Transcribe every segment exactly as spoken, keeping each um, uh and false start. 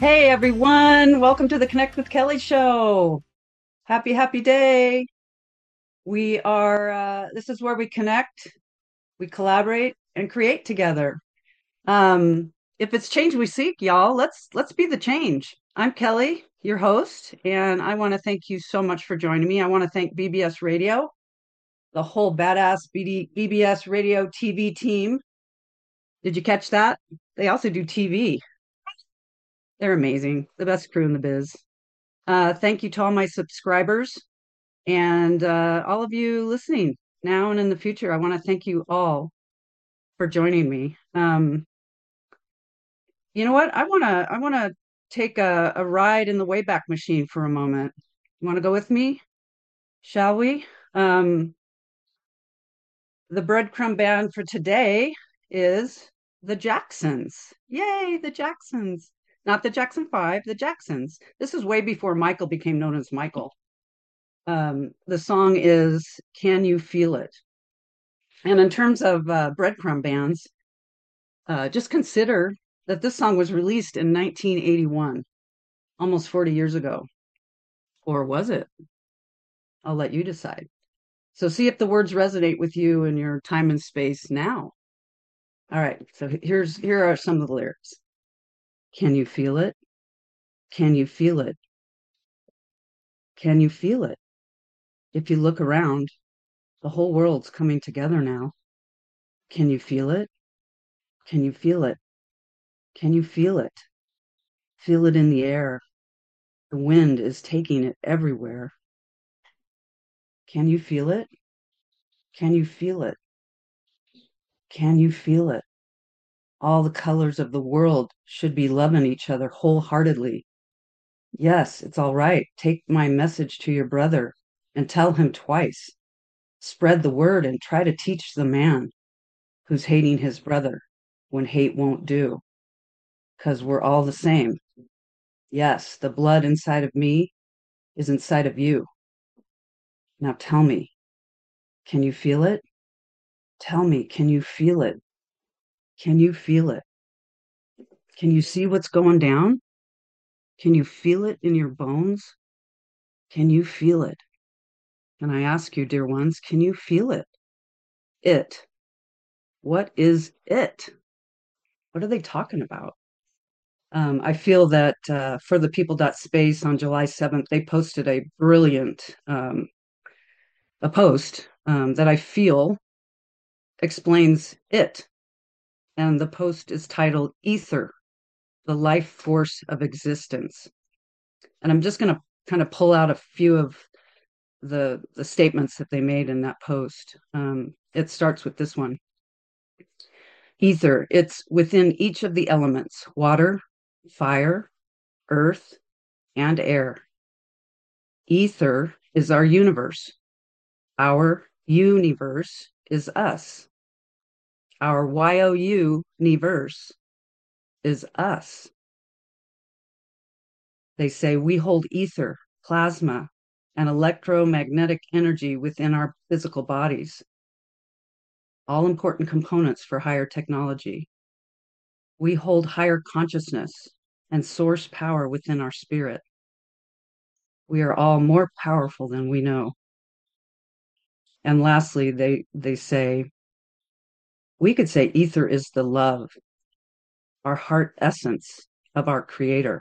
Hey everyone, welcome to the Connect with Kelly show. Happy, happy day. We are, uh, this is where we connect, we collaborate, and create together. Um, if it's change we seek, y'all, let's let's be the change. I'm Kelly, your host, and I want to thank you so much for joining me. I want to thank B B S Radio, the whole badass B D, B B S Radio T V team. Did you catch that? They also do T V. They're amazing, the best crew in the biz. Uh, thank you to all my subscribers and uh, all of you listening now and in the future. I want to thank you all for joining me. Um, you know what? I want to I want to take a, a ride in the Wayback Machine for a moment. You want to go with me? Shall we? Um, the breadcrumb band for today is the Jacksons. Yay, the Jacksons. Not the Jackson Five, the Jacksons. This is way before Michael became known as Michael. Um, the song is Can You Feel It? And in terms of uh, breadcrumb bands, uh, just consider that this song was released in nineteen eighty-one, almost forty years ago. Or was it? I'll let you decide. So see if the words resonate with you in your time and space now. All right, so here's here are some of the lyrics. Can you feel it? Can you feel it? Can you feel it? If you look around, the whole world's coming together now. Can you feel it? Can you feel it? Can you feel it? Feel it in the air. The wind is taking it everywhere. Can you feel it? Can you feel it? Can you feel it? All the colors of the world should be loving each other wholeheartedly. Yes, it's all right. Take my message to your brother and tell him twice. Spread the word and try to teach the man who's hating his brother when hate won't do. Because we're all the same. Yes, the blood inside of me is inside of you. Now tell me, can you feel it? Tell me, can you feel it? Can you feel it? Can you see what's going down? Can you feel it in your bones? Can you feel it? And I ask you, dear ones, can you feel it? It. What is it? What are they talking about? Um, I feel that uh, for the people dot space on July seventh, they posted a brilliant um, a post um, that I feel explains it. And the post is titled Ether, the Life Force of Existence. And I'm just going to kind of pull out a few of the the statements that they made in that post. Um, it starts with this one. Ether, it's within each of the elements, water, fire, earth, and air. Ether is our universe. Our universe is us. Our Y O U universe is us. They say we hold ether, plasma, and electromagnetic energy within our physical bodies, all important components for higher technology. We hold higher consciousness and source power within our spirit. We are all more powerful than we know. And lastly, they, they say, we could say ether is the love, our heart essence of our creator.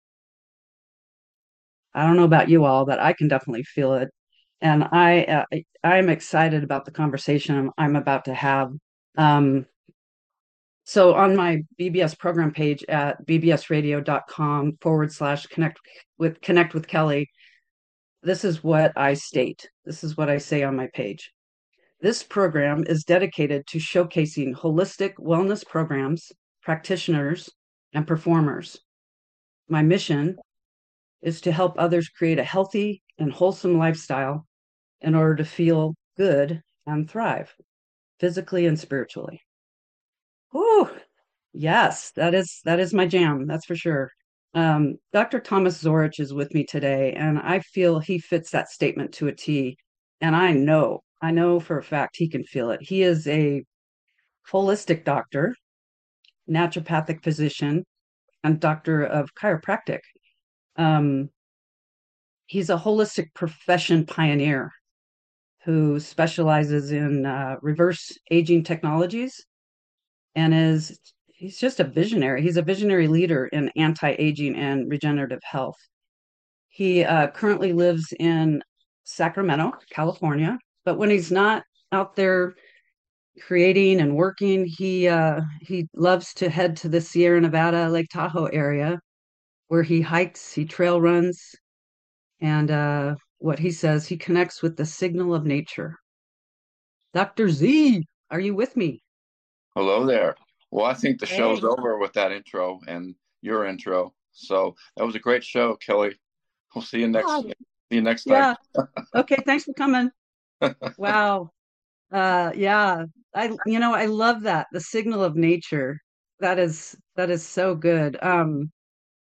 I don't know about you all, but I can definitely feel it. And I, uh, I'm excited about the conversation I'm, I'm about to have. Um, so on my B B S program page at bbsradio.com forward slash connect with connect with Kelly, this is what I state. This is what I say on my page. This program is dedicated to showcasing holistic wellness programs, practitioners, and performers. My mission is to help others create a healthy and wholesome lifestyle in order to feel good and thrive physically and spiritually. Whew. Yes, that is that is my jam. That's for sure. Um, Doctor Thomas Zorich is with me today, and I feel he fits that statement to a T. And I know, I know for a fact he can feel it. He is a holistic doctor, naturopathic physician, and doctor of chiropractic. Um, he's a holistic profession pioneer who specializes in uh, reverse aging technologies and is he's just a visionary. He's a visionary leader in anti-aging and regenerative health. He uh, currently lives in Sacramento, California, but when he's not out there creating and working, he uh, he loves to head to the Sierra Nevada, Lake Tahoe area where he hikes, he trail runs, and uh, what he says, he connects with the signal of nature. doctor Z, are you with me? Hello there. Well, I think the show's Hey. over with that intro and your intro. So that was a great show, Kelly. We'll see you next Oh, see you next time. yeah. Okay, thanks for coming. Wow. Uh yeah. I you know, I love that. The signal of nature. That is that is so good. Um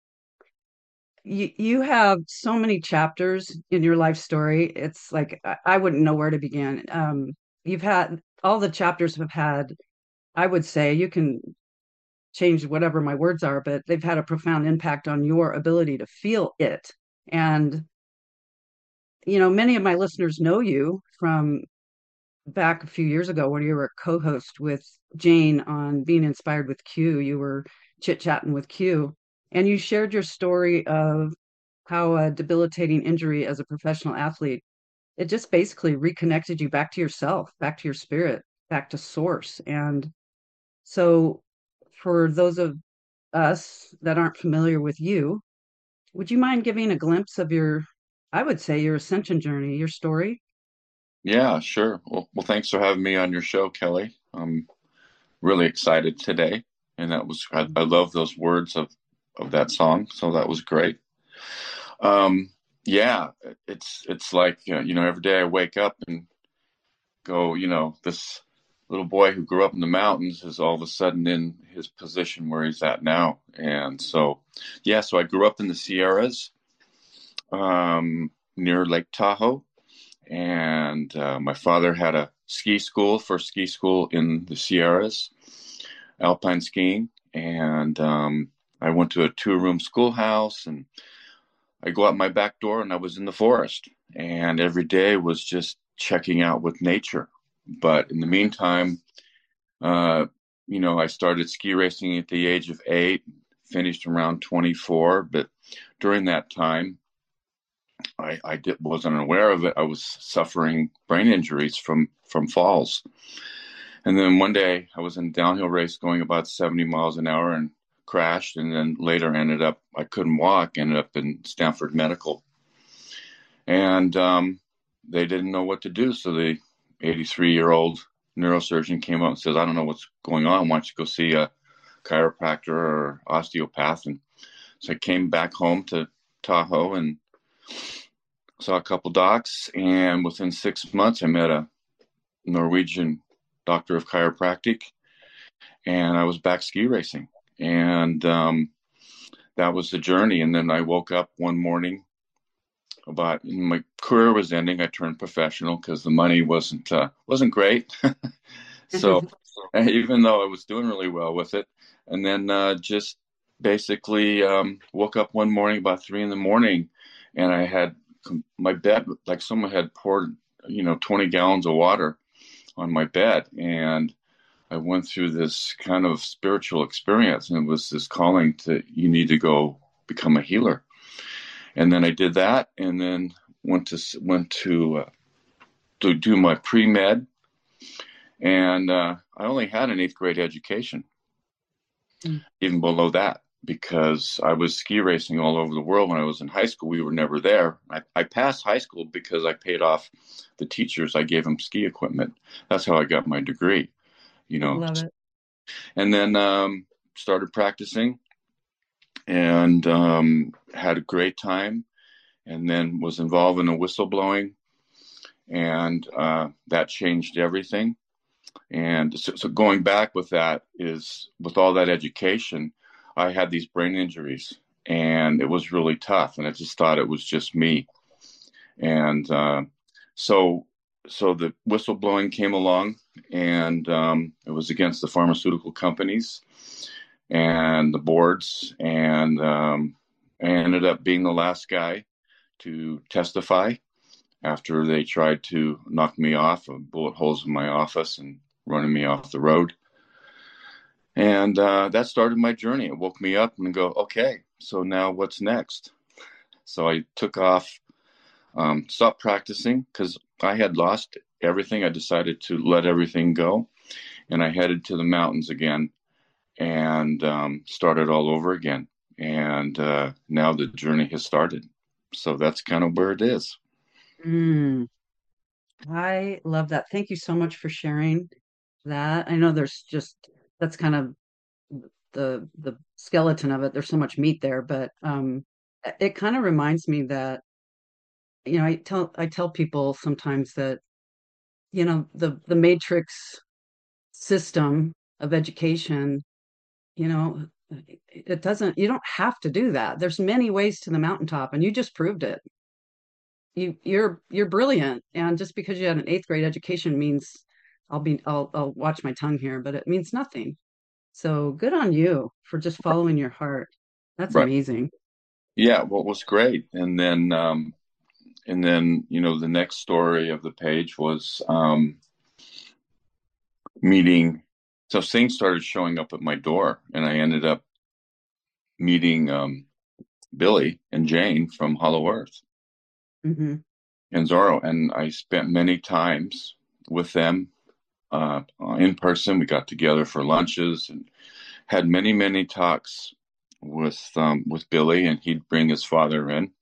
you you have so many chapters in your life story. It's like I, I wouldn't know where to begin. Um you've had all the chapters have had, I would say you can change whatever my words are, but they've had a profound impact on your ability to feel it. And you know, many of my listeners know you from back a few years ago when you were a co-host with Jane on Being Inspired with Q. You were chit-chatting with Q, and you shared your story of how a debilitating injury as a professional athlete, it just basically reconnected you back to yourself, back to your spirit, back to source. And so for those of us that aren't familiar with you, would you mind giving a glimpse of your, I would say, your ascension journey, your story? Yeah, sure. Well, well, thanks for having me on your show, Kelly. I'm really excited today, and that was I, I love those words of of that song. So that was great. Um, yeah, it's it's like uh, you know every day I wake up and go, you know, this little boy who grew up in the mountains is all of a sudden in his position where he's at now. And so, yeah, so I grew up in the Sierras, um, near Lake Tahoe. And uh, my father had a ski school, first ski school in the Sierras, alpine skiing. And um, I went to a two room schoolhouse, and I go out my back door and I was in the forest. And every day was just checking out with nature. But in the meantime, uh, you know, I started ski racing at the age of eight, finished around twenty-four. But during that time, I, I did, wasn't aware of it. I was suffering brain injuries from from falls. And then one day I was in a downhill race going about seventy miles an hour and crashed. And then later ended up, I couldn't walk, ended up in Stanford Medical. And um, they didn't know what to do. So the eighty-three year old neurosurgeon came up and says, I don't know what's going on. Why don't you go see a chiropractor or osteopath? And so I came back home to Tahoe and saw a couple docs. And within six months, I met a Norwegian doctor of chiropractic, and I was back ski racing. And um, that was the journey. And then I woke up one morning about my career was ending. I turned professional because the money wasn't uh, wasn't great. So even though I was doing really well with it, and then uh, just basically um, woke up one morning about three in the morning, and I had my bed like someone had poured you know twenty gallons of water on my bed, and I went through this kind of spiritual experience, and it was this calling to you need to go become a healer. And then I did that, and then went to went to uh, to do my pre med, and uh, I only had an eighth grade education, even below that, because I was ski racing all over the world. When I was in high school, we were never there. I, I passed high school because I paid off the teachers. I gave them ski equipment. That's how I got my degree. You know, Love it. and then um, started practicing, and um, had a great time. And then was involved in a whistleblowing, and uh, that changed everything. And so, so going back with that is with all that education, I had these brain injuries, and it was really tough. And I just thought it was just me. And uh, so, so the whistleblowing came along, and um, it was against the pharmaceutical companies. and the boards, and um, I ended up being the last guy to testify after they tried to knock me off of bullet holes in my office and running me off the road. And uh, that started my journey. It woke me up and go, okay, so now what's next? So I took off, um, stopped practicing because I had lost everything. I decided to let everything go, and I headed to the mountains again and um, started all over again. And uh, now the journey has started. So that's kind of where it is. Mm, I love that. Thank you so much for sharing that. I know there's just that's kind of the the skeleton of it. There's so much meat there, but um, it kind of reminds me that, you know, I tell I tell people sometimes that, you know, the the matrix system of education, you know, it doesn't, you don't have to do that. There's many ways to the mountaintop, and you just proved it. You you're you're brilliant, and just because you had an eighth grade education means I'll be I'll I'll watch my tongue here, but it means nothing. So good on you for just following your heart. That's Right. amazing. Yeah, what was great. And then um, and then you know the next story of the page was um, meeting. So things started showing up at my door, and I ended up meeting um, Billy and Jane from Hollow Earth Hmm. and Zorro, and I spent many times with them uh, in person. We got together for lunches and had many many talks with um, with Billy, and he'd bring his father in,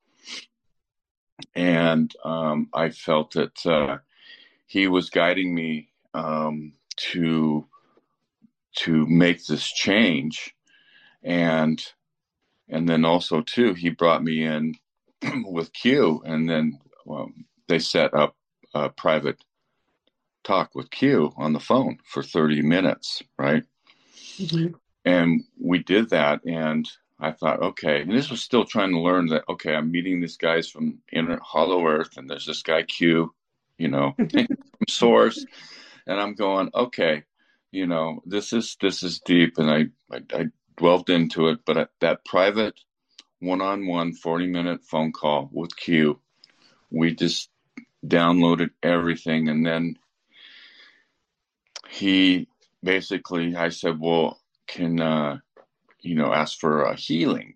and um, I felt that uh, he was guiding me um, to to make this change, and and then also too he brought me in with Q, and then well, they set up a private talk with Q on the phone for thirty minutes, right? Hmm. And we did that, and I thought, okay, and this was still trying to learn that, okay, I'm meeting these guys from Inner Hollow Earth, and there's this guy Q, you know, from Source, and I'm going, okay, you know, this is this is deep, and I I, I delved into it, but that private one-on-one forty minute phone call with Q, we just downloaded everything, and then he basically, I said, well, can uh, you know, ask for a healing,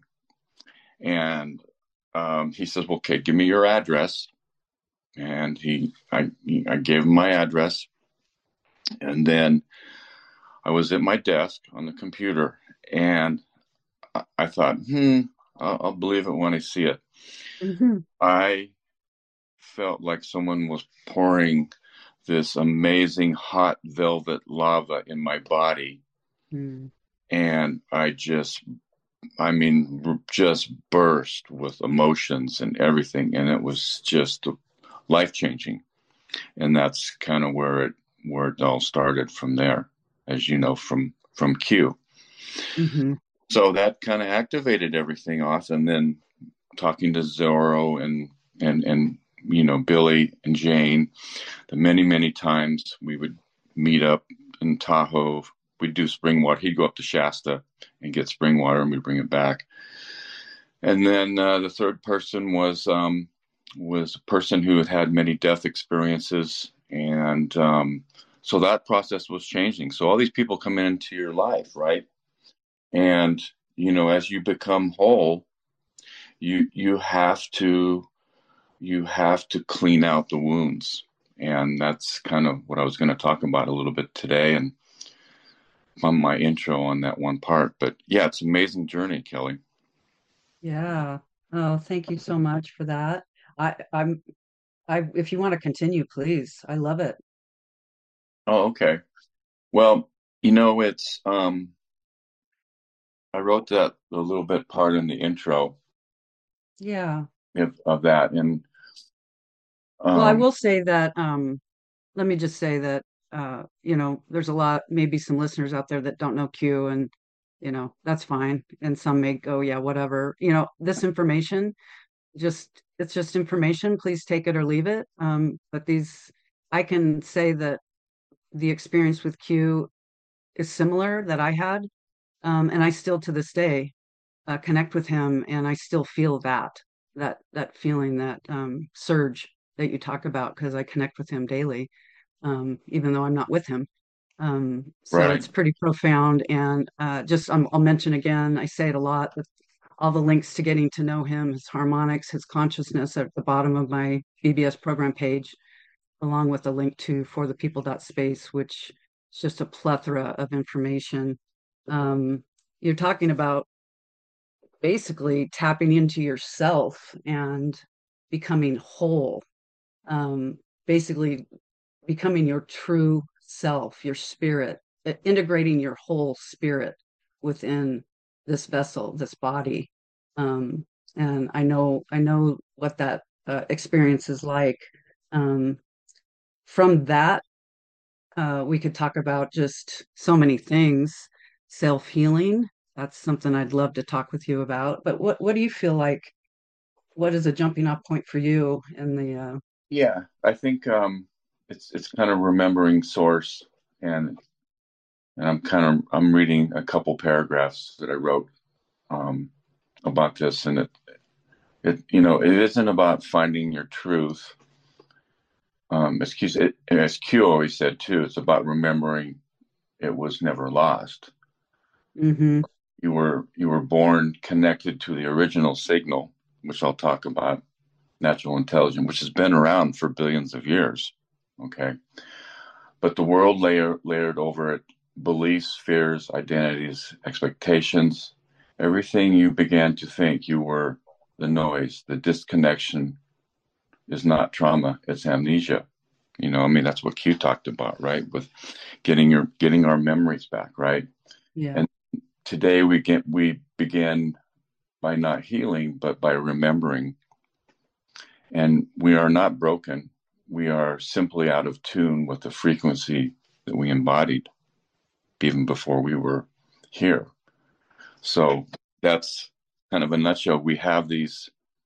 and um, he says, well, okay, give me your address, and he, I, I gave him my address, and then I was at my desk on the computer, and I, I thought, hmm, I'll, I'll believe it when I see it. Hmm. I felt like someone was pouring this amazing hot velvet lava in my body, Mm. and I just I mean, just burst with emotions and everything, and it was just life changing. And that's kind of where it where it all started from there, as you know, from from Q. Hmm. So that kind of activated everything off, and then talking to Zorro and and and you know Billy and Jane, the many many times we would meet up in Tahoe. We'd do spring water. He'd go up to Shasta and get spring water, and we'd bring it back. And then uh, the third person was um, was a person who had had many death experiences, and um, so that process was changing. So all these people come into your life, right? And you know, as you become whole, you you have to you have to clean out the wounds, and that's kind of what I was going to talk about a little bit today, and on my intro on that one part. But yeah, it's an amazing journey, Kelly. Yeah. Oh, thank you so much for that. I, I'm, I, if you want to continue, please. I love it. Oh, okay. Well, you know, it's um I wrote that a little bit part in the intro Yeah. of, of that, and Well, I um will say that, um, let me just say that, uh, you know, there's a lot, maybe some listeners out there that don't know Q, and, you know, that's fine. And some may go, yeah, whatever. You know, this information, just, it's just information. Please take it or leave it. Um, but these, I can say that the experience with Q is similar that I had. Um, and I still to this day uh, connect with him, and I still feel that that that feeling, that um, surge that you talk about, because I connect with him daily, um, even though I'm not with him. Um, so Right. it's pretty profound. And uh, just um, I'll mention again, I say it a lot, but all the links to getting to know him, his harmonics, his consciousness at the bottom of my B B S program page, along with a link to for the people dot space, which is just a plethora of information. Um, you're talking about basically tapping into yourself and becoming whole, um, basically becoming your true self, your spirit, uh, integrating your whole spirit within this vessel, this body. Um, and I know, I know what that uh, experience is like. Um, from that, uh, we could talk about just so many things. Self healing. That's something I'd love to talk with you about. But what what do you feel like? What is a jumping off point for you in the uh, Yeah, I think um, it's it's kind of remembering source, and and I'm kind of I'm reading a couple paragraphs that I wrote um, about this, and it it you know it isn't about finding your truth. Um, as Q, it, as Q always said too, it's about remembering it was never lost. mm-hmm, You were you were born connected to the original signal, which I'll talk about, natural intelligence, which has been around for billions of years. Okay, but the world layer, layered over it beliefs, fears, identities, expectations, everything you began to think you were the noise, the disconnection is not trauma, it's amnesia. You know, I mean, that's what Q talked about, right? With getting your getting our memories back, right? yeah, And today we get we begin by not healing, but by remembering. And we are not broken. We are simply out of tune with the frequency that we embodied even before we were here. So that's kind of a nutshell. We have these,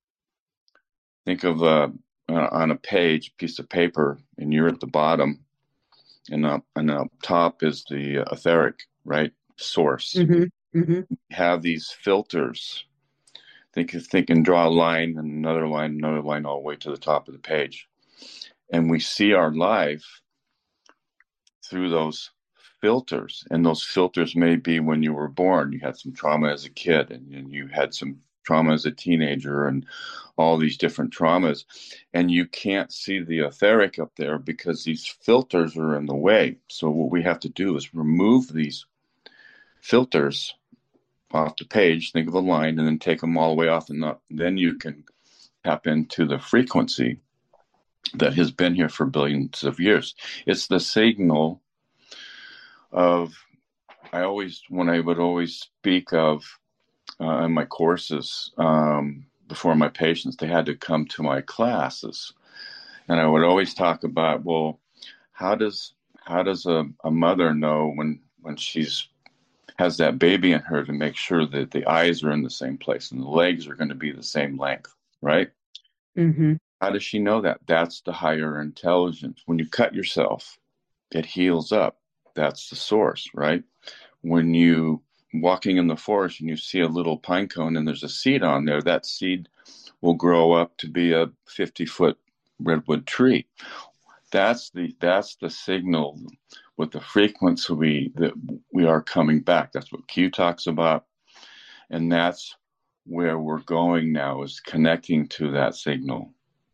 think of uh, uh, on a page, piece of paper, and you're at the bottom, and up and up top is the etheric, right? Source. mm-hmm, mm-hmm, Have these filters. Think, think and draw a line and another line, another line, all the way to the top of the page. And we see our life through those filters. And those filters may be when you were born, you had some trauma as a kid, and, and you had some trauma as a teenager, and all these different traumas. And you can't see the etheric up there because these filters are in the way. So, what we have to do is remove these filters off the page, think of a line, and then take them all the way off. And not, then you can tap into the frequency that has been here for billions of years. It's the signal of, I always, when I would always speak of uh, in my courses um, before my patients, they had to come to my classes, and I would always talk about, well, how does how does a, a mother know when when she's has that baby in her to make sure that the eyes are in the same place and the legs are going to be the same length, right? mm-hmm. How does she know that? That's the higher intelligence. When you cut yourself, it heals up. That's the source, right? When you walking in the forest and you see a little pine cone and there's a seed on there, that seed will grow up to be a fifty foot redwood tree. That's the that's the signal with the frequency we that we are coming back. That's what Q talks about, and that's where we're going now, is connecting to that signal.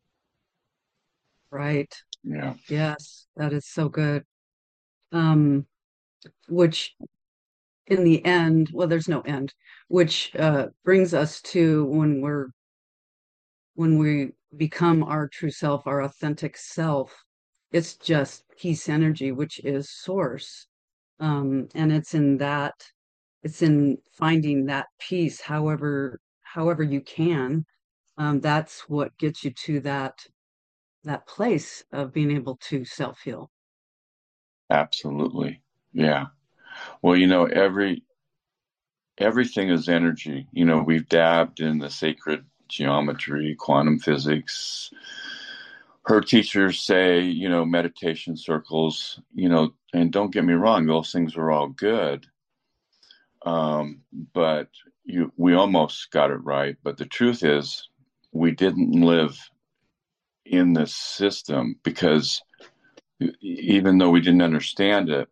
Right. Yeah, Yes, that is so good. Um, which in the end, well, there's no end, which uh, brings us to when we're when we become our true self, our authentic self. It's just peace energy, which is source. Um, and it's in that, it's in finding that peace, however, however you can. Um, that's what gets you to that that place of being able to self heal. absolutely. Yeah. Well, you know, every everything is energy. You know, we've dabbed in the sacred geometry, quantum physics. Her teachers say, you know, meditation circles, you know, and don't get me wrong, those things are all good. Um, but you, we almost got it right. But the truth is, we didn't live in this system because even though we didn't understand it,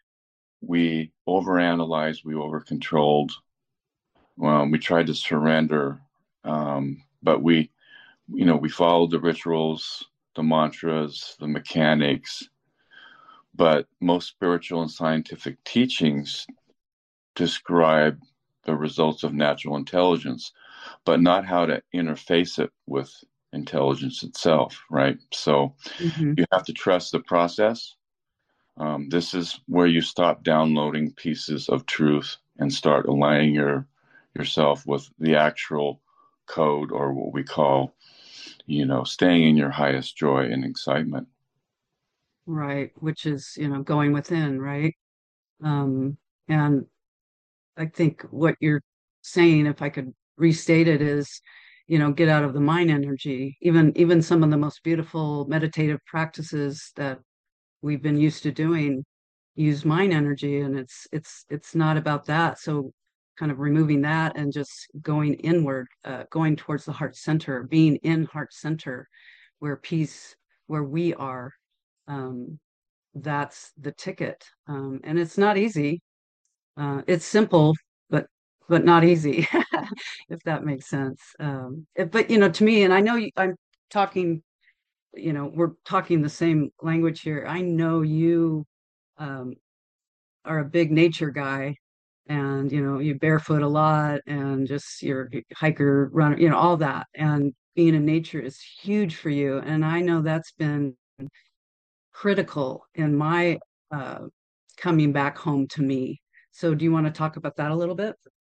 we overanalyzed, we overcontrolled, um, we tried to surrender, um, but we, you know, we followed the rituals, the mantras, the mechanics, but most spiritual and scientific teachings describe the results of natural intelligence, but not how to interface it with intelligence itself, right? So Mm-hmm. you have to trust the process. Um, this is where you stop downloading pieces of truth and start aligning your yourself with the actual code, or what we call, you know, staying in your highest joy and excitement. Right, which is, you know, going within, right? Um, and I think what you're saying, if I could restate it, is, you know, get out of the mind energy. Even even some of the most beautiful meditative practices that we've been used to doing use mind energy, and it's it's it's not about that. So kind of removing that and just going inward, uh, going towards the heart center, being in heart center, where peace, where we are. Um, that's the ticket, um, and it's not easy. Uh, it's simple, but but not easy, if that makes sense. Um, it- but you know, to me, and I know you, I'm talking, you know, we're talking the same language here. I know you um, are a big nature guy, and you know, you barefoot a lot, and just you're a hiker, runner, you know, all that. And being in nature is huge for you, and I know that's been critical in my uh, coming back home to me. So, do you want to talk about that a little bit?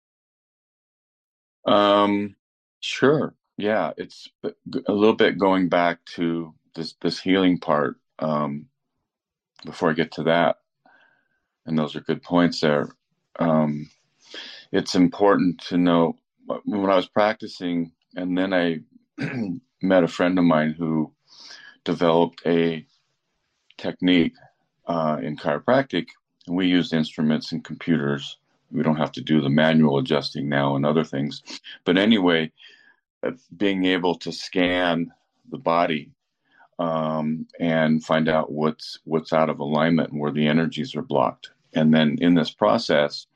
Um, sure. Yeah, it's a little bit going back to this this healing part. Um, before I get to that, and those are good points there. Um, it's important to know when I was practicing, and then I met a friend of mine who developed a technique uh, in chiropractic, and we use instruments and computers. We don't have to do the manual adjusting now and other things. But anyway, uh, being able to scan the body, um, and find out what's what's out of alignment and where the energies are blocked. And then in this process,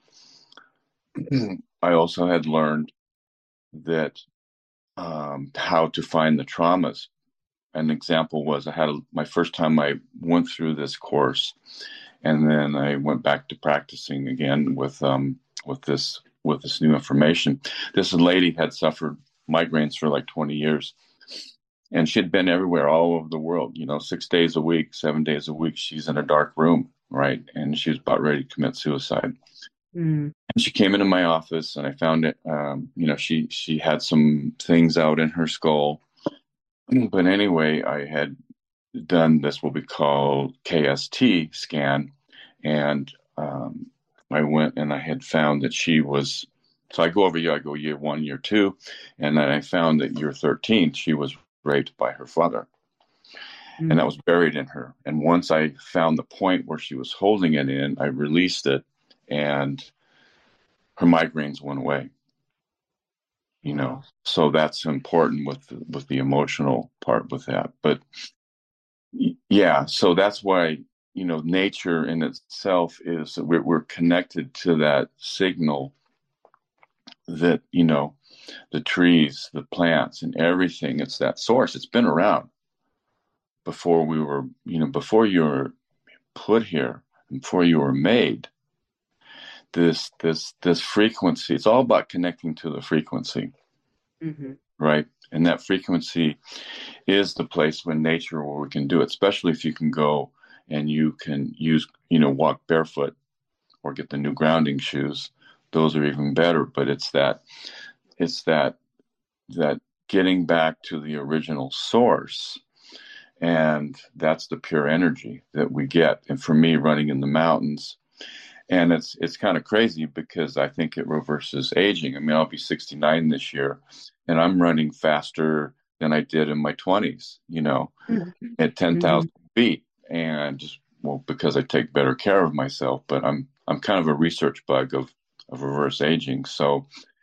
I also had learned that, um, how to find the traumas. An example was I had a, my first time I went through this course, and then I went back to practicing again with um, with this with this new information. This lady had suffered migraines for like twenty years, and she'd been everywhere, all over the world. You know, six days a week, seven days a week, she's in a dark room, right? And she was about ready to commit suicide. Mm. And she came into my office, and I found it. Um, you know, she she had some things out in her skull. But anyway, I had done this what we call K S T scan, and um, I went and I had found that she was. So I go over year, I go year one, year two, and then I found that year thirteen, she was raped by her father, and that Mm. was buried in her. And once I found the point where she was holding it in, I released it, and her migraines went away. You know, Wow. so that's important with the, with the emotional part with that. But yeah, so that's why, you know, nature in itself is we're, we're connected to that signal that, you know, the trees, the plants, and everything. It's that source. It's been around before we were, you know, before you were put here, before you were made. This this this frequency. It's all about connecting to the frequency, Hmm. right? And that frequency is the place when nature where we can do it, especially if you can go and you can use, you know, walk barefoot or get the new grounding shoes. Those are even better. But it's that it's that that getting back to the original source, and that's the pure energy that we get. And for me, running in the mountains, and it's it's kind of crazy because I think it reverses aging. I mean, I'll be sixty-nine this year, and I'm running faster than I did in my twenties, you know, at Hmm. ten thousand feet. And just, well, because I take better care of myself, but I'm I'm kind of a research bug of of reverse aging. So,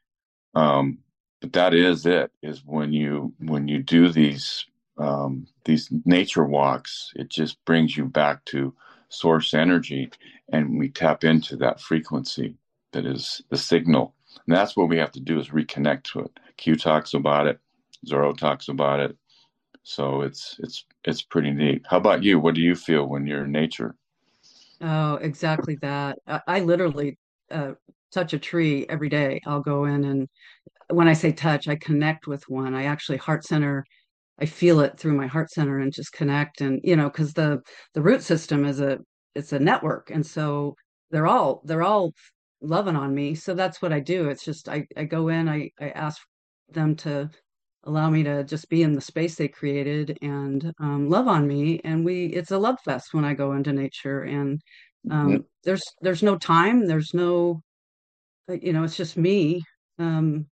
um, but that is it, is when you when you do these um, these nature walks, it just brings you back to source energy, and we tap into that frequency that is the signal. And that's what we have to do, is reconnect to it. Q talks about it, Zorro talks about it. So it's it's it's pretty neat. How about you? What do you feel when you're in nature? Oh, exactly that. I, I literally uh, touch a tree every day. I'll go in, and when I say touch, I connect with one. I actually heart center. I feel it through my heart center and just connect. And you know, because the the root system is a it's a network, and so they're all they're all loving on me. So that's what I do. It's just I I go in. I I ask them to allow me to just be in the space they created and um, love on me. And we, it's a love fest when I go into nature. And Mhm. um, there's there's no time. There's no, uh, you know, it's just me um,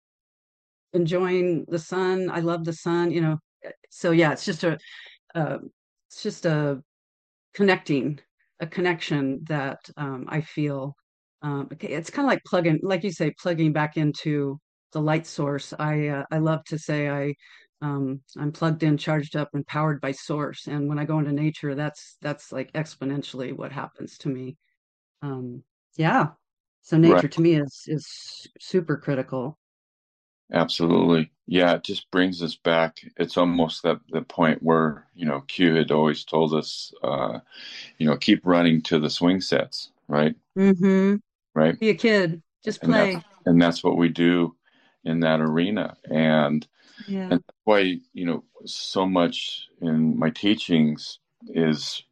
enjoying the sun. I love the sun. You know, so yeah, it's just a, uh, it's just a connecting, a connection that um, I feel. Um, okay, it's kind of like plugging, like you say, plugging back into the light source. I uh, I love to say I um, I'm plugged in, charged up, and powered by source. And when I go into nature, that's that's like exponentially what happens to me. Um, yeah. So Right. nature to me is is super critical. Absolutely. Yeah, it just brings us back. It's almost that the point where, you know, Q had always told us, uh, you know, keep running to the swing sets, right? Mm-hmm. Right. Be a kid, just And that's play. and that's what we do in that arena. And Yeah. and that's why, you know, so much in my teachings is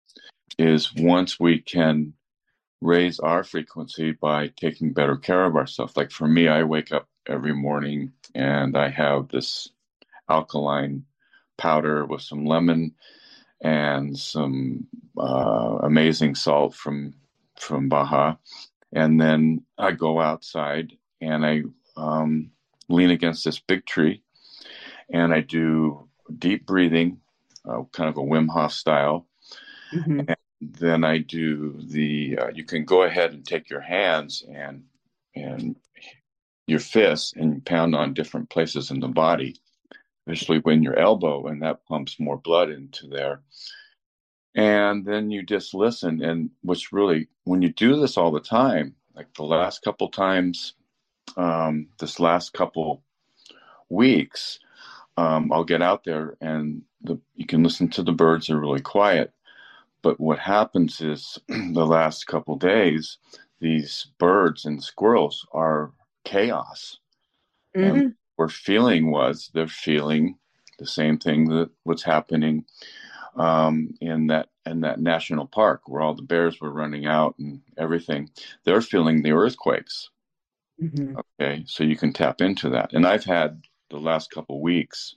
is once we can raise our frequency by taking better care of ourselves. Like for me, I wake up every morning and I have this alkaline powder with some lemon and some uh, amazing salt from from Baja, and then I go outside and I um, lean against this big tree and I do deep breathing, uh, kind of a Wim Hof style. Mm-hmm. And then I do the. Uh, you can go ahead and take your hands and and your fists and pound on different places in the body, especially when your elbow, and that pumps more blood into there. And then you just listen. And what's really, when you do this all the time, like the last couple times, um, this last couple weeks, um, I'll get out there and the, you can listen to the birds. They're really quiet. But what happens is the last couple days, these birds and squirrels are chaos. And Mm-hmm. what we're feeling was they're feeling the same thing that was happening um, in that in that national park where all the bears were running out and everything. They're feeling the earthquakes. Mm-hmm. Okay, so you can tap into that. And I've had the last couple weeks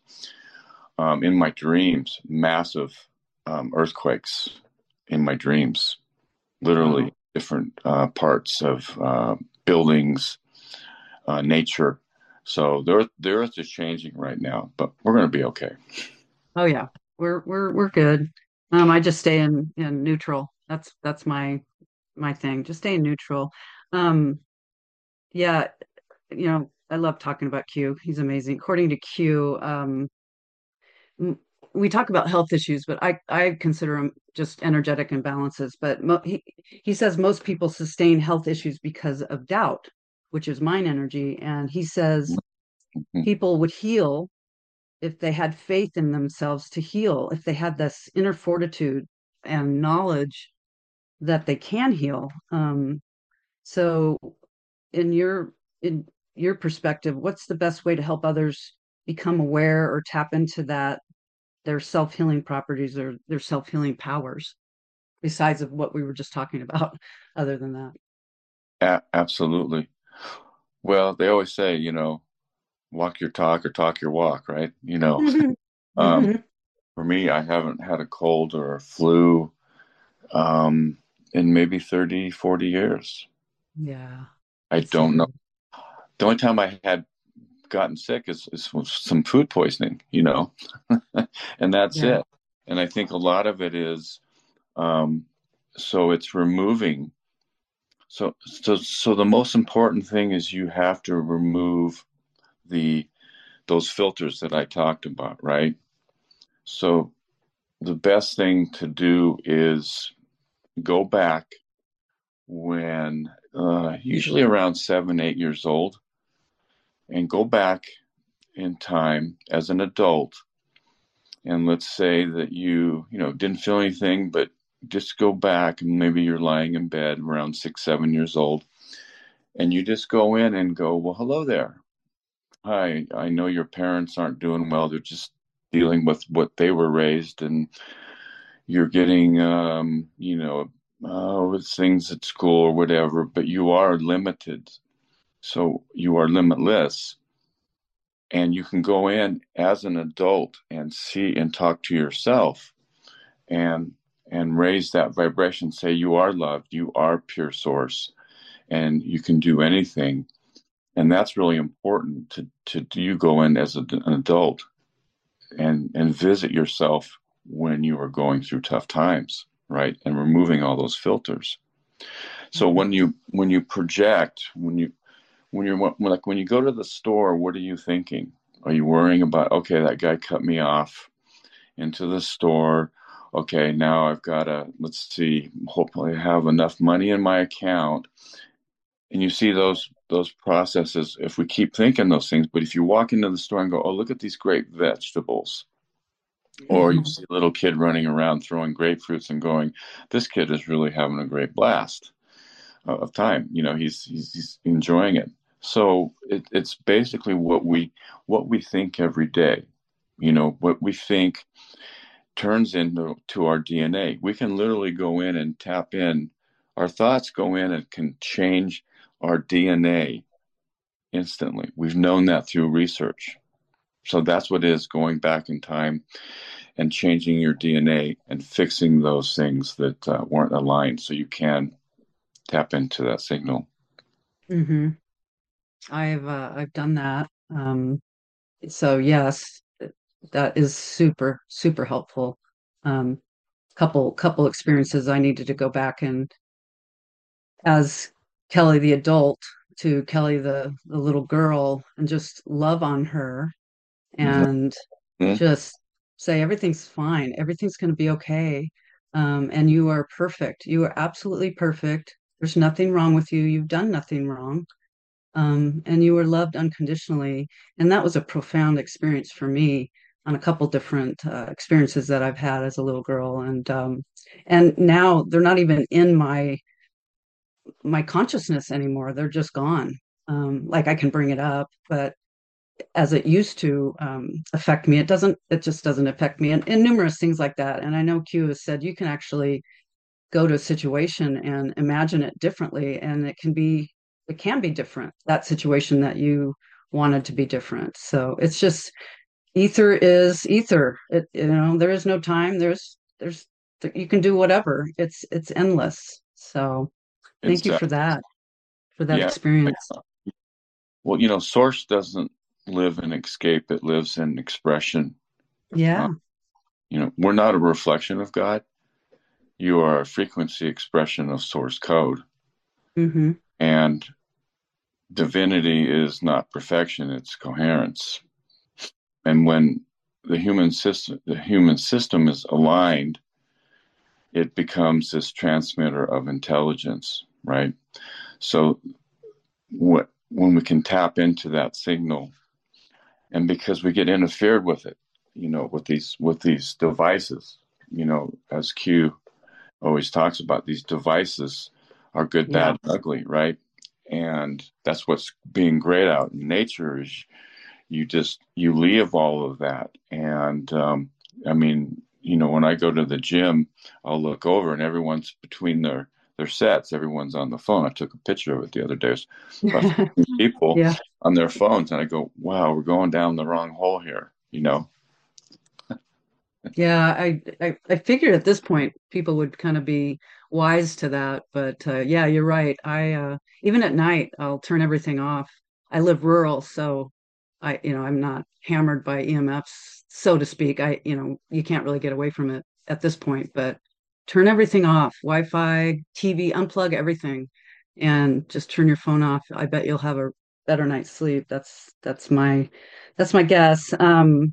um, in my dreams massive um, earthquakes in my dreams, literally Wow. different uh, parts of uh, buildings, uh, nature. So the earth, the earth is changing right now, but we're going to be okay. Oh yeah, we're we're we're good. Um, I just stay in in neutral. That's that's my my thing. Just stay in neutral. Um, yeah, you know, I love talking about Q. He's amazing. According to Q, um, m- we talk about health issues, but I I consider them just energetic imbalances. But mo he he says most people sustain health issues because of doubt, which is mind energy, and he says Mhm. people would heal if they had faith in themselves to heal, if they had this inner fortitude and knowledge that they can heal. Um, so, in your in your perspective, what's the best way to help others become aware or tap into that their self healing properties or their self healing powers, besides of what we were just talking about? Other than that, A- absolutely. Well, they always say, you know, walk your talk or talk your walk, right? You know, hmm um, hmm for me, I haven't had a cold or a flu um, in maybe thirty, forty years. yeah, I that's so don't know. good. The only time I had gotten sick is, is some food poisoning, you know, and that's Yeah, it. And I think a lot of it is um, so it's removing So, so, so the most important thing is you have to remove the those filters that I talked about, right? So the best thing to do is go back when uh, usually around seven, eight years old, and go back in time as an adult. And let's say that you, you know, didn't feel anything, but just go back and maybe you're lying in bed around six, seven years old, and you just go in and go, well, hello there. Hi, I know your parents aren't doing well. They're just dealing with what they were raised, and you're getting, um, you know, uh, with things at school or whatever, but you are limited. So you are limitless. And you can go in as an adult and see and talk to yourself and and raise that vibration. Say you are loved, you are pure source, and you can do anything. And that's really important to to do. You go in as a, an adult and and visit yourself when you are going through tough times, right? And removing all those filters. So when you when you project, when you when you're when, like when you go to the store, what are you thinking? Are you worrying about, okay, that guy cut me off into the store? Okay, now I've got to, let's see, hopefully have enough money in my account. And you see those those processes if we keep thinking those things. But if you walk into the store and go, oh, look at these great vegetables, or you see a little kid running around throwing grapefruits and going, this kid is really having a great blast of time. You know, he's he's, he's enjoying it. So it, it's basically what we what we think every day. You know, what we think turns into to our D N A. We can literally go in and tap in. Our thoughts go in and can change our D N A instantly. We've known that through research. So that's what it is, going back in time and changing your D N A and fixing those things that uh, weren't aligned so you can tap into that signal. Mm-hmm. I've uh, I've done that. Um, so yes, that is super, super helpful. Um, couple couple experiences I needed to go back and as Kelly the adult to Kelly the the little girl and just love on her and Mm-hmm. just say everything's fine, everything's going to be okay. Um, and you are perfect. You are absolutely perfect. There's nothing wrong with you. You've done nothing wrong. Um, and you were loved unconditionally. And that was a profound experience for me on a couple different uh, experiences that I've had as a little girl. And um, and now they're not even in my my consciousness anymore. They're just gone. Um, like I can bring it up, but as it used to um, affect me, it doesn't. It just doesn't affect me, and, and numerous things like that. And I know Q has said you can actually go to a situation and imagine it differently, and it can be it can be different. That situation that you wanted to be different. So it's just ether is ether. It you know there is no time. There's there's you can do whatever. It's it's endless. So thank you for Exactly. that for that Yeah. experience. Well, you know, source doesn't live in escape, it lives in expression. Uh, Yeah. you know, we're not a reflection of God. You are a frequency expression of source code. Mm-hmm. And divinity is not perfection, it's coherence. And when the human system the human system is aligned, it becomes this transmitter of intelligence, right? So what when we can tap into that signal, and because we get interfered with it, you know, with these with these devices, you know, as Q always talks about, these devices are good, Yeah. bad, and ugly, right? And that's what's being great out in nature is you just you leave all of that. And um, I mean, you know, when I go to the gym, I'll look over and everyone's between their their sets. Everyone's on the phone. I took a picture of it the other day. There's about fifteen people Yeah. on their phones, and I go, "Wow, we're going down the wrong hole here." You know? Yeah, I, I I figured at this point people would kind of be wise to that, but uh, yeah, you're right. I uh, even at night I'll turn everything off. I live rural, so I you know I'm not hammered by E M Fs, so to speak. I you know you can't really get away from it at this point, but turn everything off, Wi-Fi, T V, unplug everything, and just turn your phone off. I bet you'll have a better night's sleep. That's that's my that's my guess. Um,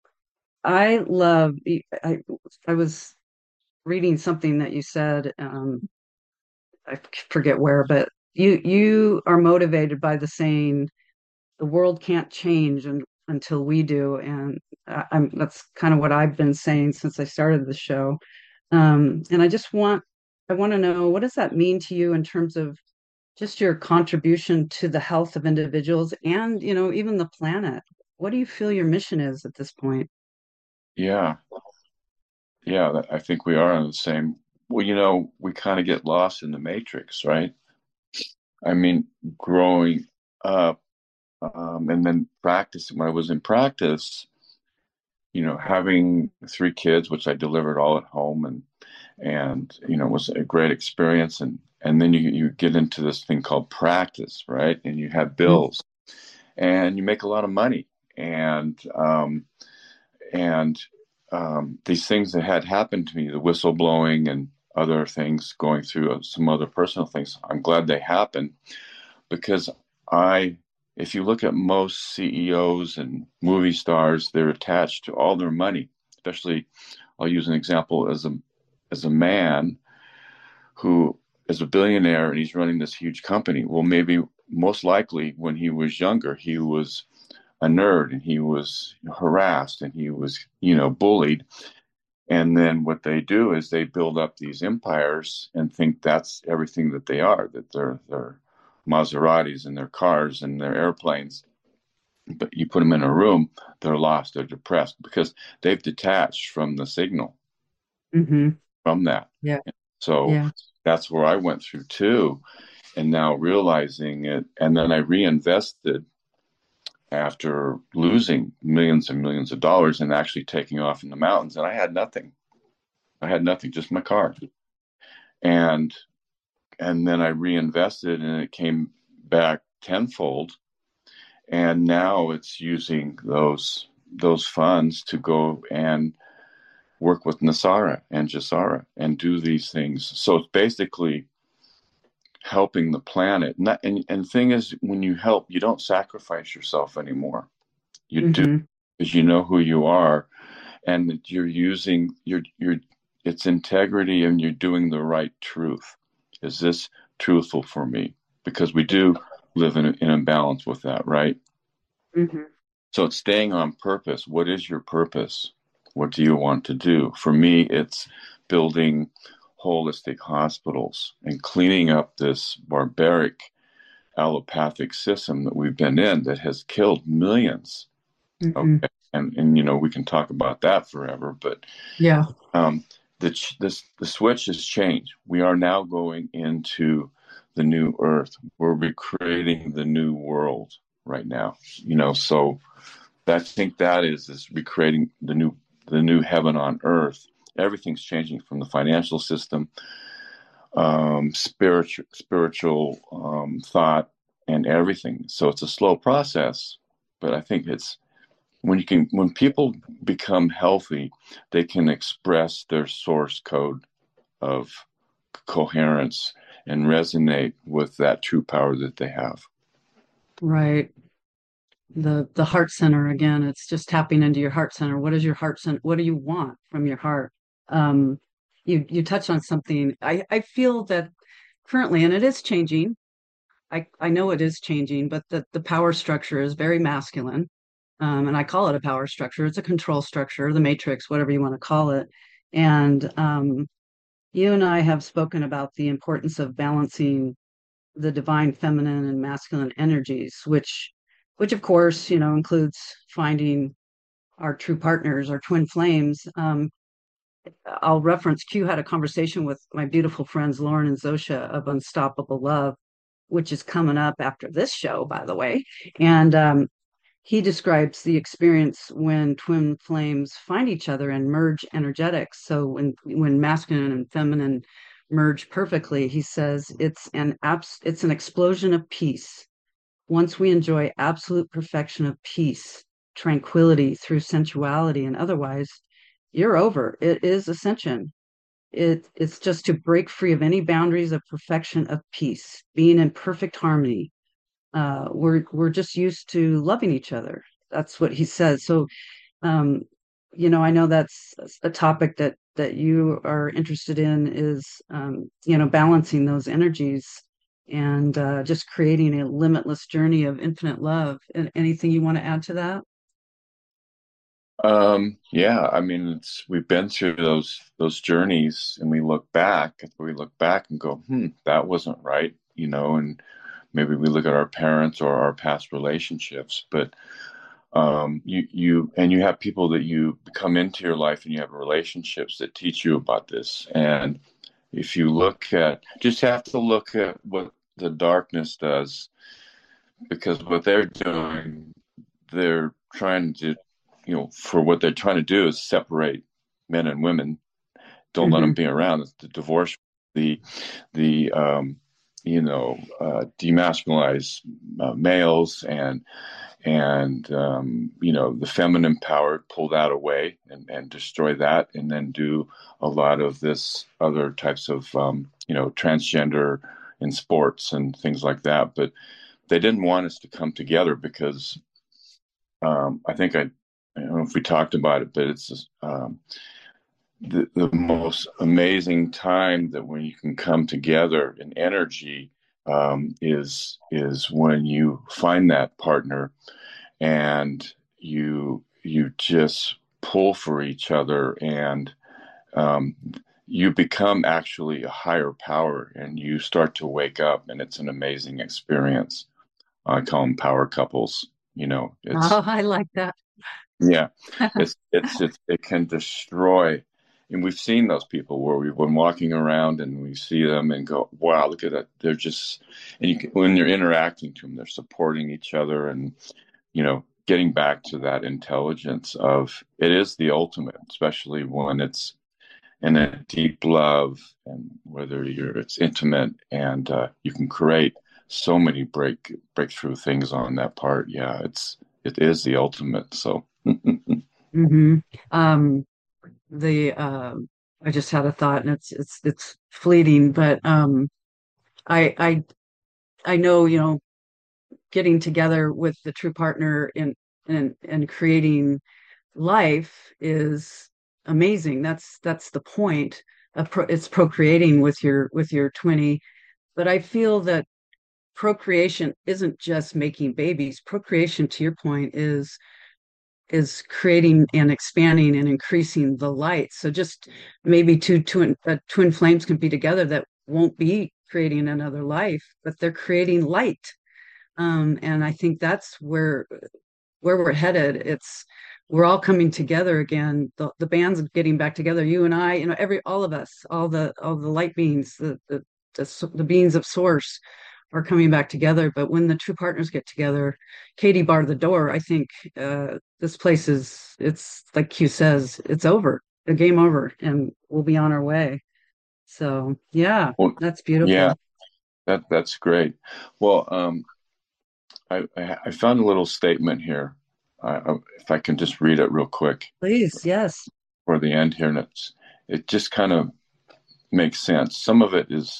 I love. I I was reading something that you said. Um, I forget where, but you you are motivated by the saying, "The world can't change un, until we do," and I, I'm that's kind of what I've been saying since I started the show. Um, and I just want I want to know, what does that mean to you in terms of just your contribution to the health of individuals and, you know, even the planet? What do you feel your mission is at this point? Yeah, yeah, that- I think we are on the same. Well, you know, we kind of get lost in the matrix, right? I mean, growing up, um, and then practicing. When I was in practice, you know, having three kids, which I delivered all at home, and and you know, it was a great experience. And and then you you get into this thing called practice, right? And you have Mm. bills, and you make a lot of money, and um, and um, these things that had happened to me, the whistleblowing and other things, going through uh, some other personal things. I'm glad they happened because I, if you look at most C E Os and movie stars, they're attached to all their money. Especially, I'll use an example as a as a man who is a billionaire and he's running this huge company. Well, maybe most likely when he was younger, he was a nerd and he was harassed and he was, you know, bullied. And then what they do is they build up these empires and think that's everything that they are, that they're they're Maseratis and their cars and their airplanes. But you put them in a room, they're lost, they're depressed because they've detached from the signal Hmm. from that. Yeah, So yeah. that's where I went through too. And now realizing it, and then I reinvested after losing millions and millions of dollars and actually taking off in the mountains. And I had nothing. I had nothing, just my car. And and then I reinvested and it came back tenfold. And now it's using those those funds to go and work with Nasara and Jasara and do these things. So it's basically helping the planet. And, that, and and the thing is, when you help, you don't sacrifice yourself anymore. You do Hmm. because you know who you are, and you're using your your it's integrity, and you're doing the right truth. Is this truthful for me? Because we do live in in imbalance with that, right? Hmm. So it's staying on purpose. What is your purpose? What do you want to do? For me, it's building holistic hospitals and cleaning up this barbaric allopathic system that we've been in that has killed millions. Hmm. Okay. And, and you know, we can talk about that forever, but Yeah. um, the, this, the switch has changed. We are now going into the new earth. We're recreating the new world right now, you know, so I think that is is recreating the new the new heaven on earth. Everything's changing from the financial system, um, spiritual spiritual um, thought, and everything. So it's a slow process, but I think it's when you can when people become healthy, they can express their source code of coherence and resonate with that true power that they have. Right. The the heart center again, it's just tapping into your heart center. What is your heart center? What do you want from your heart? Um, you you touch on something. I I feel that currently, and it is changing. I I know it is changing, but the the power structure is very masculine. Um, and I call it a power structure. It's a control structure, the matrix, whatever you want to call it. And um, you and I have spoken about the importance of balancing the divine feminine and masculine energies, which which of course, you know, includes finding our true partners, our twin flames. Um, I'll reference Q had a conversation with my beautiful friends Lauren and Zosha of Unstoppable Love, which is coming up after this show, by the way. And um, he describes the experience when twin flames find each other and merge energetics. So when when masculine and feminine merge perfectly, he says it's an abs- it's an explosion of peace. Once we enjoy absolute perfection of peace, tranquility through sensuality and otherwise, you're over. It is ascension. It it's just to break free of any boundaries of perfection, of peace, being in perfect harmony. Uh, we're we're just used to loving each other. That's what he says. So, um, you know, I know that's a topic that that you are interested in is, um, you know, balancing those energies and uh, just creating a limitless journey of infinite love. And anything you want to add to that? Um, yeah, I mean, it's we've been through those those journeys, and we look back, we look back and go, hmm, that wasn't right, you know, and maybe we look at our parents or our past relationships, but um, you you and you have people that you come into your life, and you have relationships that teach you about this. And if you look at, just have to look at what the darkness does, because what they're doing, they're trying to, you know, for what they're trying to do is separate men and women. Don't let them Hmm. be around. It's the divorce, the the um, you know, uh, demasculinize uh, males, and and um, you know, the feminine power, pull that away and, and destroy that, and then do a lot of this other types of um, you know, transgender in sports and things like that. But they didn't want us to come together because um, I think I, I don't know if we talked about it, but it's um, the, the most amazing time that when you can come together in energy um, is is when you find that partner, and you you just pull for each other, and um, you become actually a higher power, and you start to wake up, and it's an amazing experience. I call them power couples. You know, it's Oh, I like that. yeah, it's it's it's it can destroy. And we've seen those people where we've been walking around and we see them and go, "Wow, look at that!" They're just, and you can, when you're interacting to them, they're supporting each other, and you know, getting back to that intelligence of it is the ultimate, especially when it's in a deep love, and whether you're it's intimate, and uh, you can create so many break breakthrough things on that part. Yeah, it's it is the ultimate. So Hmm. Um, the um, I just had a thought, and it's it's it's fleeting, but um, I I I know, you know, getting together with the true partner in and and creating life is amazing. That's that's the point of pro it's procreating with your with your twinny. But I feel that procreation isn't just making babies. Procreation, to your point, is is creating and expanding and increasing the light. So just maybe two twin uh, twin flames can be together that won't be creating another life, but they're creating light. Um, and I think that's where where we're headed. It's we're all coming together again. The the band's getting back together. You and I, you know, every all of us, all the all the light beings, the the the, the beings of source are coming back together. But when the true partners get together, Katie barred the door. I think uh, this place is it's like Q says, it's over, the game over, and we'll be on our way. So yeah, well, that's yeah, beautiful. that that's great. Well, um, I I found a little statement here. Uh, if I can just read it real quick Please, yes. for the end here, and it's it just kind of makes sense. Some of it is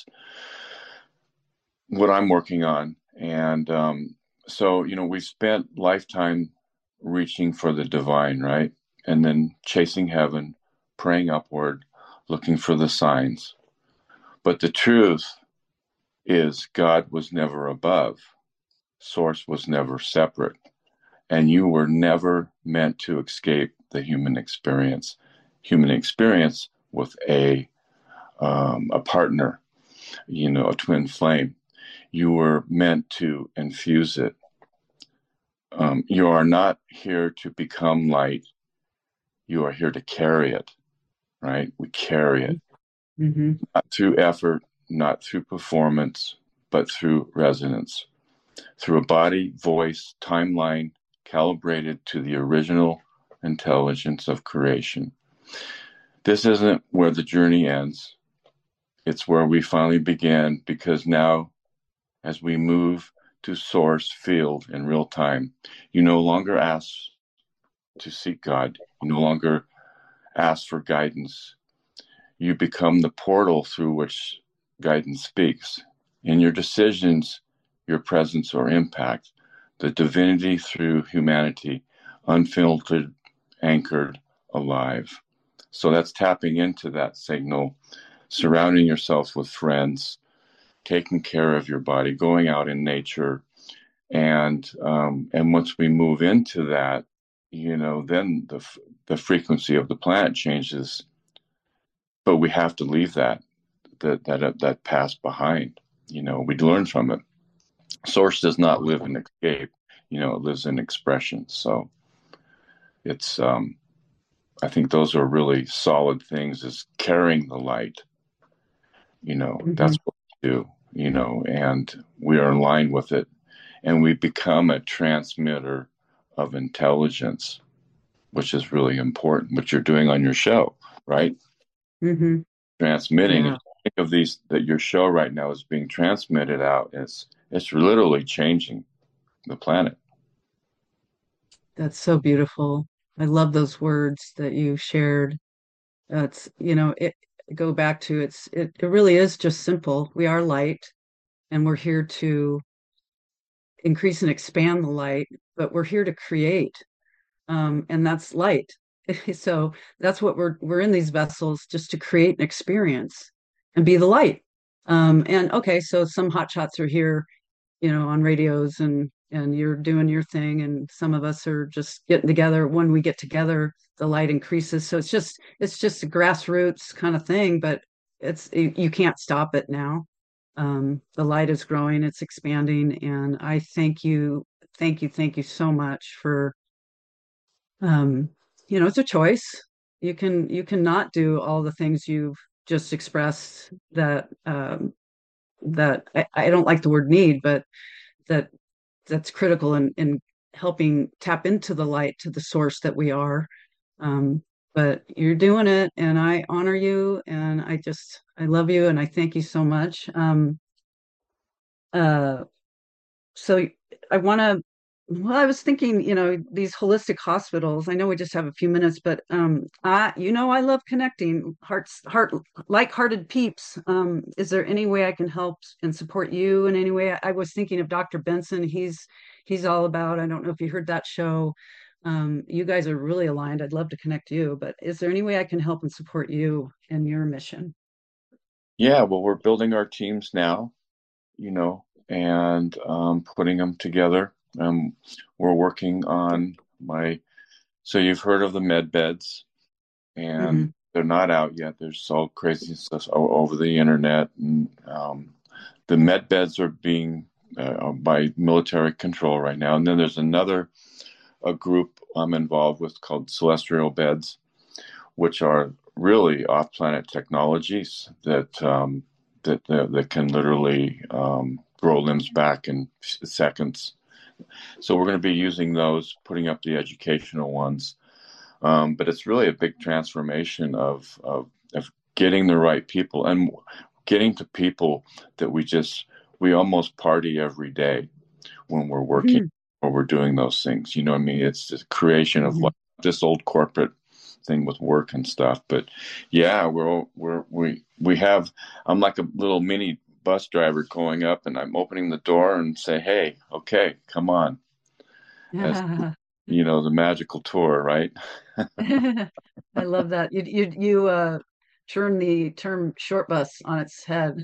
what I'm working on. And um, so, you know, we've spent lifetime reaching for the divine, right? And then chasing heaven, praying upward, looking for the signs. But the truth is, God was never above, Source was never separate, and you were never meant to escape the human experience. Human experience with a um, a partner, you know, a twin flame. You were meant to infuse it. Um, you are not here to become light. You are here to carry it, right? We carry it, Mm-hmm. not through effort, not through performance, but through resonance, through a body, voice, timeline calibrated to the original intelligence of creation. This isn't where the journey ends. It's where we finally begin, because now, as we move to source field in real time, you no longer ask to seek God. You no longer ask for guidance. you become the portal through which guidance speaks. In your decisions, your presence or impact, the divinity through humanity, unfiltered, anchored, alive. So that's tapping into that signal, surrounding yourself with friends, taking care of your body, going out in nature, and um, and once we move into that, you know, then the the frequency of the planet changes. But we have to leave that that that that past behind. You know, we learn from it. Source does not live in escape. You know, it lives in expression. So it's um, I think those are really solid things. Is carrying the light. You know, Mm-hmm. that's what we do. You know, and we are in line with it, and we become a transmitter of intelligence, which is really important. What you're doing on your show, right? Mm-hmm. Transmitting. If Yeah, you think of these, that your show right now is being transmitted out, it's it's literally changing the planet. that's so beautiful. I love those words that you shared. That's, you know, it go back to it's it, it really is just simple. We are light and we're here to increase and expand the light, but we're here to create. Um, and that's light. So that's what we're we're in these vessels just to create an experience and be the light. Um, and okay, so some hot shots are here, you know, on radios and and you're doing your thing, and some of us are just getting together. When we get together, the light increases. So it's just it's just a grassroots kind of thing, but it's you, you can't stop it now. Um, the light is growing, it's expanding, and I thank you, thank you, thank you so much for um, you know, it's a choice. You can you cannot do all the things you've just expressed that um, that I, I don't like the word need, but that that's critical in in helping tap into the light to the source that we are. Um, but you're doing it, and I honor you, and I just I love you, and I thank you so much. Um, uh, so I want to, well, I was thinking, you know, these holistic hospitals. I know we just have a few minutes, but um, I, you know, I love connecting hearts, heart, like-hearted peeps. Um, is there any way I can help and support you in any way? I, I was thinking of doctor Benson. He's he's all about. I don't know if you heard that show. Um, you guys are really aligned. I'd love to connect you, but is there any way I can help and support you in your mission? Yeah, well, we're building our teams now, you know, and um, putting them together. Um, we're working on my. So you've heard of the med beds, and Hmm. they're not out yet. There's all crazy stuff over the internet, and um, the med beds are being uh, by military control right now. And then there's another a group I'm involved with called Celestial Beds, which are really off-planet technologies that um, that, that that can literally um, grow limbs back in seconds. So we're going to be using those, putting up the educational ones. Um, but it's really a big transformation of, of of getting the right people and getting to people that we just we almost party every day when we're working Hmm. or we're doing those things. You know what I mean? It's the creation of Hmm. like this old corporate thing with work and stuff. But yeah, we're we're we we have. I'm like a little mini bus driver going up, and I'm opening the door and say, "Hey, okay, come on." As you know, the magical tour, right? I love that. You you you uh turn the term short bus on its head.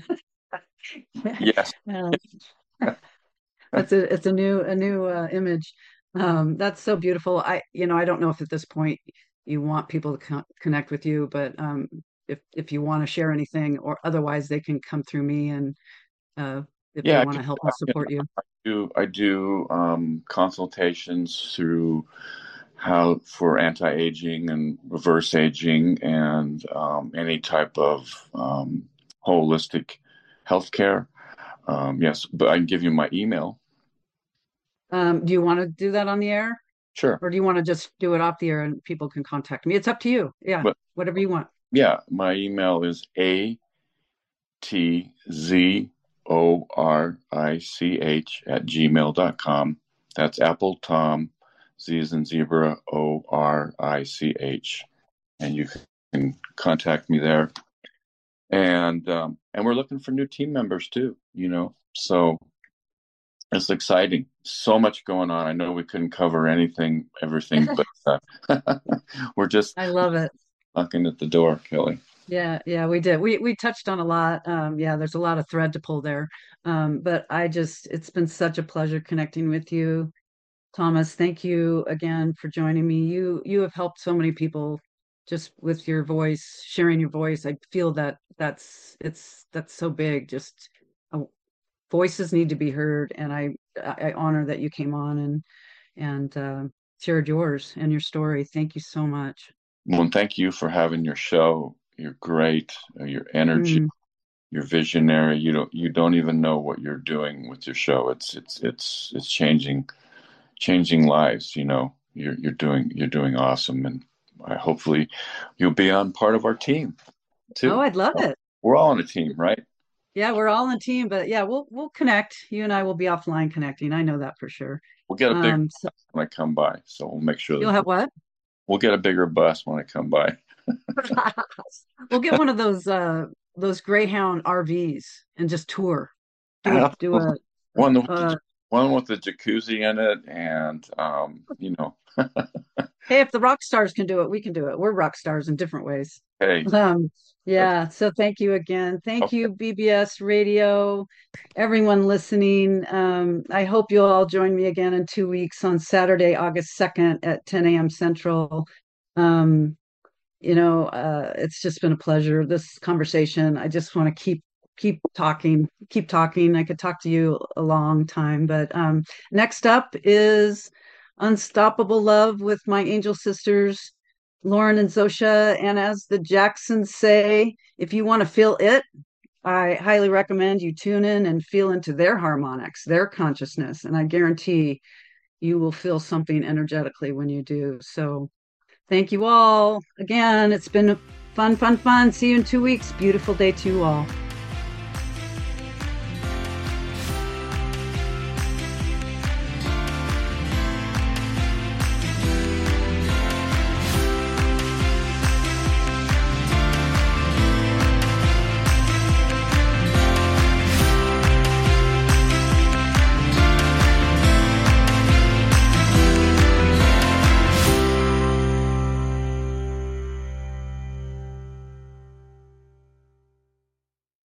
Yes. Um, that's a it's a new a new uh, image. Um, that's so beautiful. I you know I don't know if at this point you want people to co connect with you, but um, if if you want to share anything, or otherwise they can come through me, and uh, if they Yeah, I want can, to help and support you. do I do um, consultations through how for anti-aging and reverse aging and um, any type of um, holistic healthcare. Um, yes, but I can give you my email. Um, do you want to do that on the air? Sure. Or do you want to just do it off the air and people can contact me? It's up to you. Yeah, But whatever you want. yeah, my email is a t z o r i c h at gmail dot com. That's Apple Tom, Z as in zebra, O R I C H. And you can contact me there. and um, and we're looking for new team members too. You know, so it's exciting. So much going on. I know we couldn't cover anything, everything, but uh, we're just I love it. knocking at the door, Kelly. Yeah, yeah, we did. We we touched on a lot. Um, yeah, there's a lot of thread to pull there. Um, but I just, it's been such a pleasure connecting with you, Thomas. Thank you again for joining me. You you have helped so many people just with your voice, sharing your voice. I feel that that's it's that's so big. Just uh, voices need to be heard, and I I honor that you came on and and uh, shared yours and your story. Thank you so much. Well, and thank you for having your show. You're great. Uh, Your energy, Mm. you're visionary. You don't you don't even know what you're doing with your show. It's it's it's it's changing changing lives. You know, you're you're doing you're doing awesome, and I, hopefully you'll be on part of our team Oh, too. I'd love it. We're all on a team, right? Yeah, we're all in a team, but yeah, we'll we'll connect. You and I will be offline connecting. I know that for sure. We'll get a bigger Um, so bus when I come by, so we'll make sure you'll that have what? we'll get a bigger bus when I come by. We'll get one of those uh those Greyhound R Vs and just tour. Do a do Absolutely. a One with the uh one with the jacuzzi in it, and um, you know, hey, if the rock stars can do it, we can do it. We're rock stars in different ways. hey, Um, that's yeah, so thank you again. Thank okay. you, B B S Radio, everyone listening. Um, I hope you'll all join me again in two weeks on Saturday, August second at ten a m Central. Um, you know, uh, it's just been a pleasure, this conversation. I just want to keep keep talking, keep talking. I could talk to you a long time, but um, next up is Unstoppable Love with my angel sisters, Lauren and Zosha. And as the Jacksons say, if you want to feel it, I highly recommend you tune in and feel into their harmonics, their consciousness, and I guarantee you will feel something energetically when you do. So thank you all again. It's been fun, fun, fun. See you in two weeks. Beautiful day to you all.